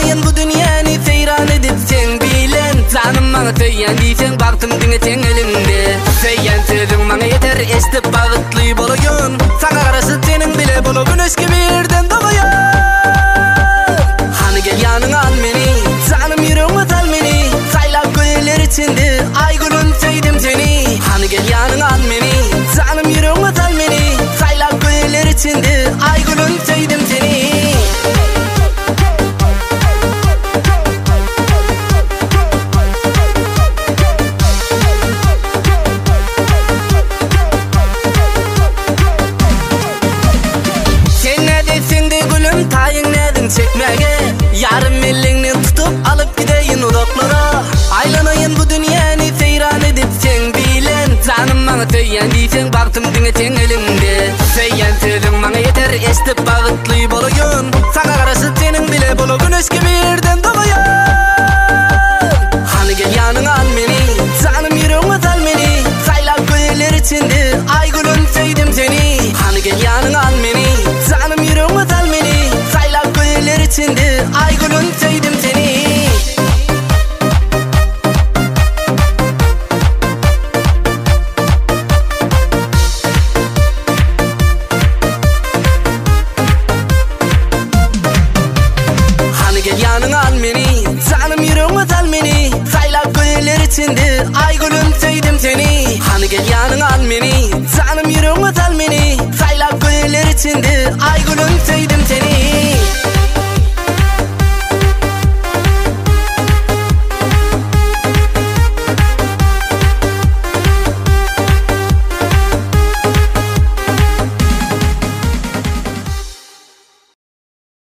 Aylanayın bu dünyani seyran edip sen bilen. Canım bana söyyen diysen baktım dinleten elimde. Söyyen sözün bana yeter estip bağıtlı bolayın. Sana karşı senin bile bolu güneş gibi yerden doğuyor. Hani gel yanına al beni, canım yüreğime sal beni. Saylap göller içinde ay gülün sevdim seni. Hani gel yanına al beni, canım yüreğime sal beni. Saylap göller içinde ay gülün sevdim seni. Tayın nedin çekmege, yarım elini tutup alıp gideyin uzaklara. Aylanayın bu dünyani seyran edip sen bilen. Canım bana söyyen diysen baktım dinleten elimde. Söyyen sözün bana yeter estip bağıtlı bolayın. Sana karşı senin bile bolu güneş gibi yerden doğuyor. Hani gel yanına al beni, canım yüreğime sal beni. Saylap göller içinde ay gülün sevdim seni. Hani gel yanına al beni, canım yüreğime sal beni. Saylap göller içinde ay gülün sevdim seni. Hani gel yanına al beni, canım yüreğime sal beni. Saylap göller içinde ay gülün sevdim seni. Hani gel yanına al beni, canım yüreğime sal beni. Saylap göller içinde ay gülün sevdim seni.